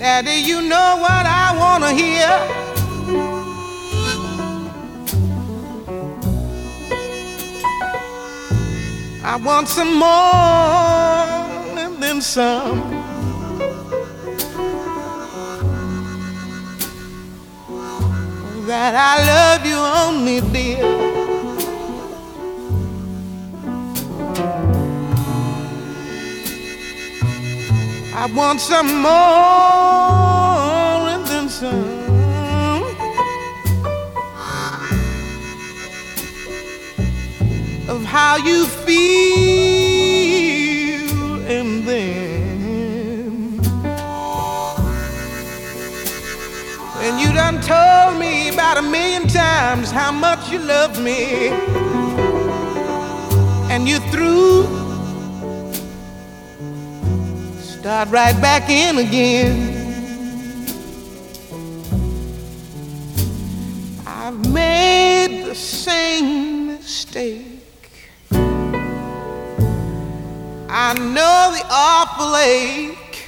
Daddy, you know what I wanna hear. I want some more and then some. That I love you only, dear. I want some more and then some. Of how you feel, and then when you done told me about 1,000,000 times how much you love me, and you through, start right back in again. I've made the same mistake. I know the awful ache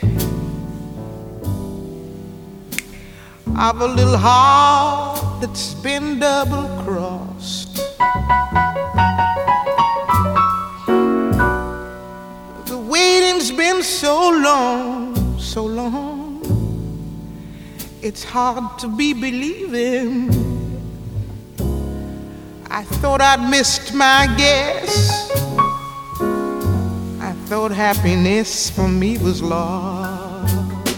of a little heart that's been double-crossed. The waiting's been so long, so long, it's hard to be believing. I thought I'd missed my guess. I thought happiness for me was lost.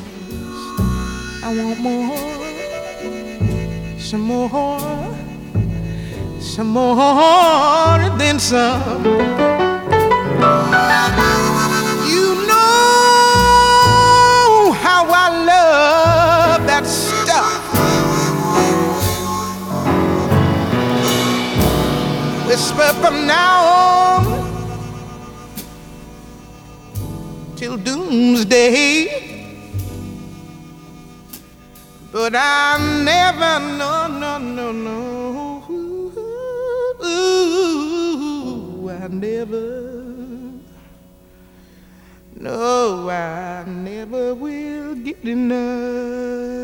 I want more, some more, some more, and then some. You know how I love that stuff. Whisper from now on till doomsday, but I never, no, no, no, no, ooh, I never, no, I never will get enough.